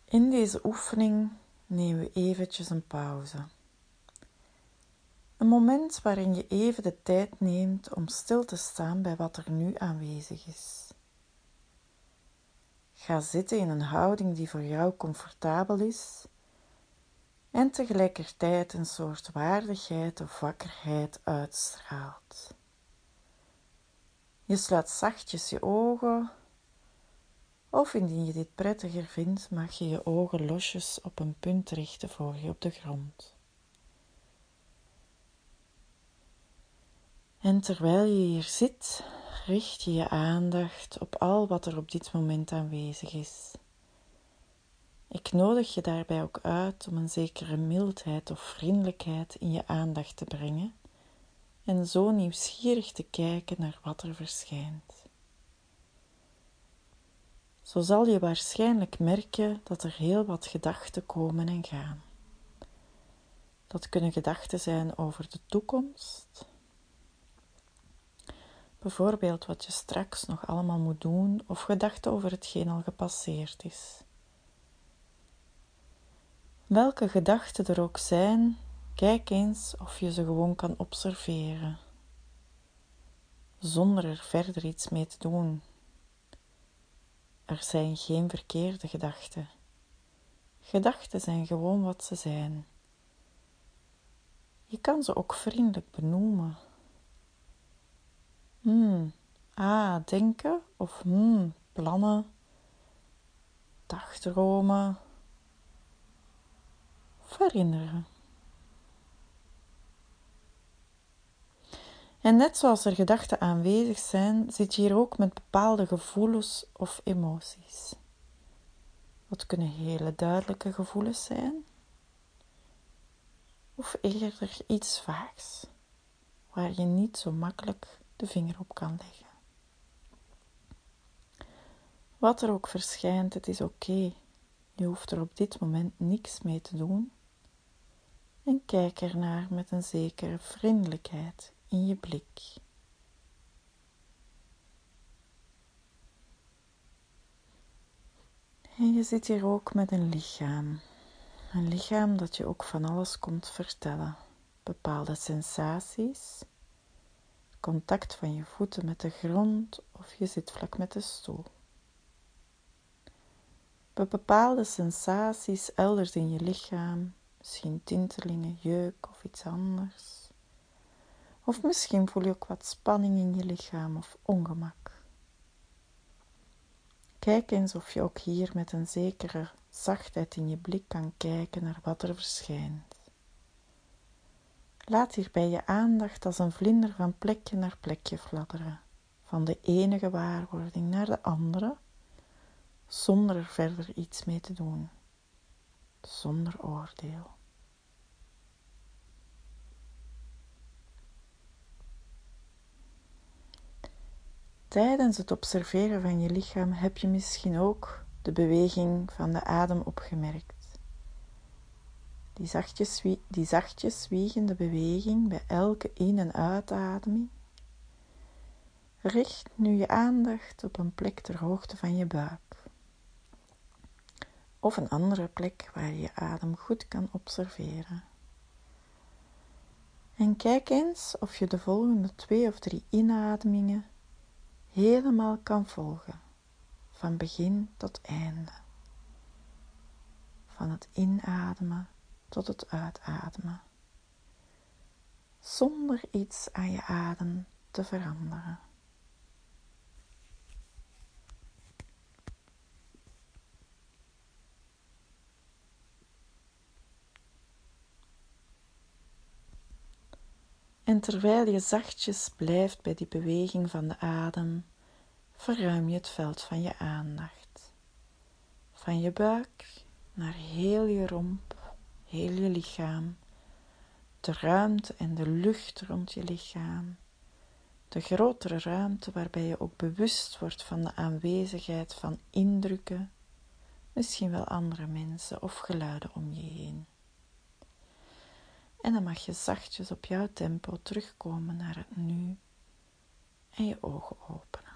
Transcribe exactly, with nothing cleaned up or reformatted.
In deze oefening nemen we eventjes een pauze. Een moment waarin je even de tijd neemt om stil te staan bij wat er nu aanwezig is. Ga zitten in een houding die voor jou comfortabel is en tegelijkertijd een soort waardigheid of wakkerheid uitstraalt. Je sluit zachtjes je ogen, of indien je dit prettiger vindt, mag je je ogen losjes op een punt richten voor je op de grond. En terwijl je hier zit, richt je je aandacht op al wat er op dit moment aanwezig is. Ik nodig je daarbij ook uit om een zekere mildheid of vriendelijkheid in je aandacht te brengen en zo nieuwsgierig te kijken naar wat er verschijnt. Zo zal je waarschijnlijk merken dat er heel wat gedachten komen en gaan. Dat kunnen gedachten zijn over de toekomst. Bijvoorbeeld wat je straks nog allemaal moet doen, of gedachten over hetgeen al gepasseerd is. Welke gedachten er ook zijn, kijk eens of je ze gewoon kan observeren, zonder er verder iets mee te doen. Er zijn geen verkeerde gedachten. Gedachten zijn gewoon wat ze zijn. Je kan ze ook vriendelijk benoemen. Hmm, ah, denken of hmm, plannen, dagdromen of herinneren. En net zoals er gedachten aanwezig zijn, zit je hier ook met bepaalde gevoelens of emoties. Dat kunnen hele duidelijke gevoelens zijn, of eerder iets vaags, waar je niet zo makkelijk de vinger op kan leggen. Wat er ook verschijnt, het is oké. Je hoeft er op dit moment niks mee te doen. En kijk ernaar met een zekere vriendelijkheid in je blik. En je zit hier ook met een lichaam. Een lichaam dat je ook van alles komt vertellen. Bepaalde sensaties, contact van je voeten met de grond of je zitvlak met de stoel. Bepaalde sensaties elders in je lichaam, misschien tintelingen, jeuk of iets anders. Of misschien voel je ook wat spanning in je lichaam of ongemak. Kijk eens of je ook hier met een zekere zachtheid in je blik kan kijken naar wat er verschijnt. Laat hierbij je aandacht als een vlinder van plekje naar plekje fladderen, van de ene gewaarwording naar de andere, zonder er verder iets mee te doen, zonder oordeel. Tijdens het observeren van je lichaam heb je misschien ook de beweging van de adem opgemerkt. Die zachtjes, die zachtjes wiegende beweging bij elke in- en uitademing. Richt nu je aandacht op een plek ter hoogte van je buik. Of een andere plek waar je je adem goed kan observeren. En kijk eens of je de volgende twee of drie inademingen helemaal kan volgen, van begin tot einde. Van het inademen tot het uitademen, zonder iets aan je adem te veranderen. En terwijl je zachtjes blijft bij die beweging van de adem, verruim je het veld van je aandacht. Van je buik naar heel je romp, heel je lichaam, de ruimte en de lucht rond je lichaam, de grotere ruimte waarbij je ook bewust wordt van de aanwezigheid van indrukken, misschien wel andere mensen of geluiden om je heen. En dan mag je zachtjes op jouw tempo terugkomen naar het nu en je ogen openen.